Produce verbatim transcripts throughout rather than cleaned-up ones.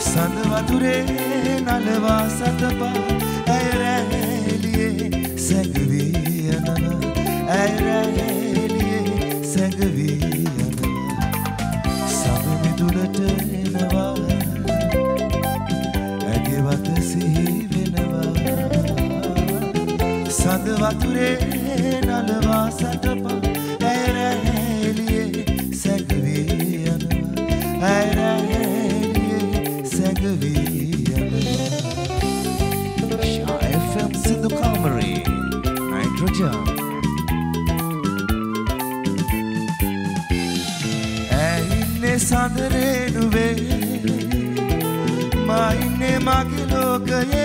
සඳ වතුරේ නලවා සතපා ඇය රැහෙලියේ සැඟවී යනවා ඇය රැහෙලියේ සැඟවී යනවා සඳ මිදුලට එනවා ඇගේ වත සිහි වෙනවා සඳ වතුරේ නලවා සතපා ඇය රැහෙලියේ සැඟවී යනවා ඇය රැහෙලියේ සැඟවී Shah F M Sidhu Kamari Nitrogen Ainne sandare nuve Ma inne mage lokaye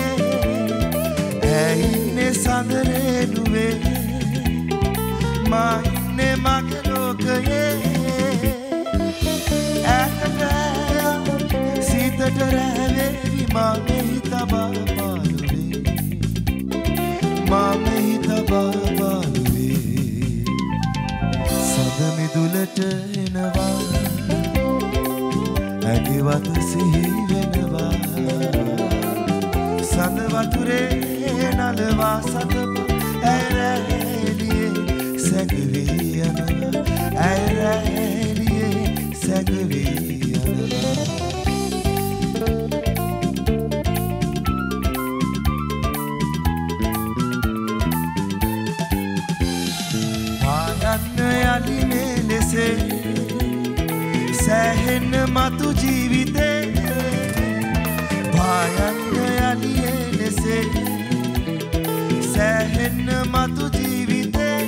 Ainne sandare nuve Ma inne mage lokaye Atataya sitataravevi ma mehita babaluve Ma mehita babaluve Sada midulata enawa Age wata sihi wenawa Sada wature nalawa satapa Ay raheliye sagavi yanawa Ay raheliye sagavi yanawa යලි මෙලෙසේ සෑහෙන්න මතු ජීවිතේ භායන්න යලි එලෙසේ සෑහෙන්න මතු ජීවිතේ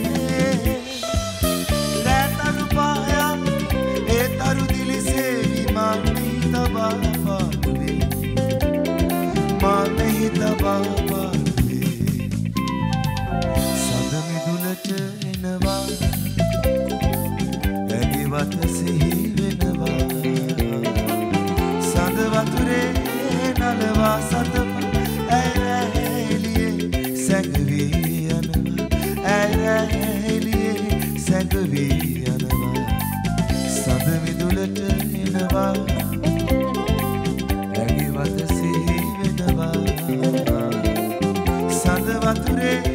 රැතරු පායා ඒ තරු දිලිසේවි මා මෙහි තබා පාළුවේ මා මෙහි තබා පාළුවේ සද මිදුලට එනවා වත සිහි වෙනවා සඳ වතුරේ නලවා සතපා ඇය රැහෙලියේ සැඟවී යනවා ඇය රැහෙලියේ සැඟවී යනවා සඳ මිදුලට එනවා ඇගේ වත සිහි වෙනවා සඳ වතුරේ